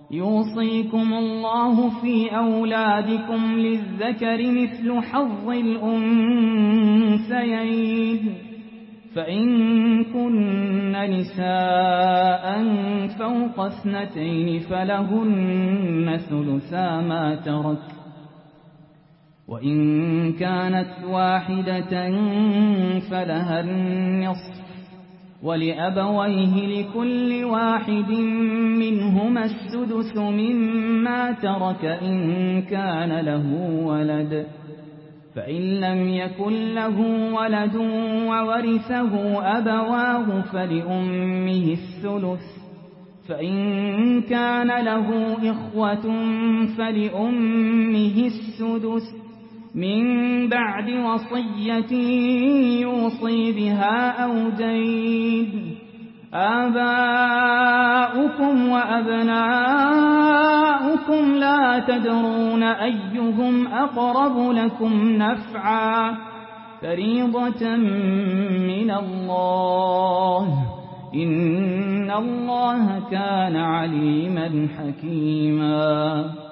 يوصيكم الله في أولادكم للذكر مثل حظ الأنثيين فإن كن نساء فوق 2 فلهن ثلثا ما ترك وإن كانت واحدة فلها النصف ولأبويه لكل واحد منهما السدس مما ترك إن كان له ولد فإن لم يكن له ولد وورثه أبواه فلأمه الثلث فإن كان له إخوة فلأمه السدس من بعد وصية يوصي بها أو دين آباؤكم وأبناؤكم لا تدرون أيهم أقرب لكم نفعا فريضة من الله إن الله كان عليما حكيما